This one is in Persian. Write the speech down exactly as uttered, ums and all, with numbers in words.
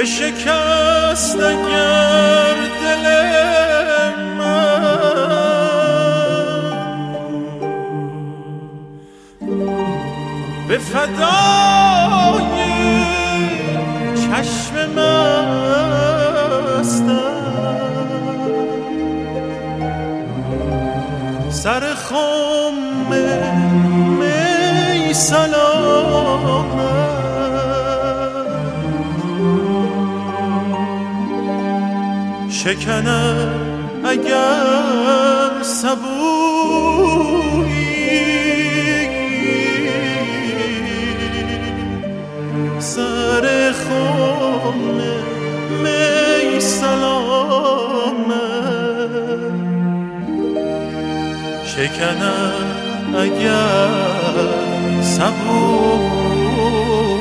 بشکست اگر دل من به فدای چشم مستم سر خم می سلامت شکند اگر سبویی سر خم می سلامت شکند اگر سبویی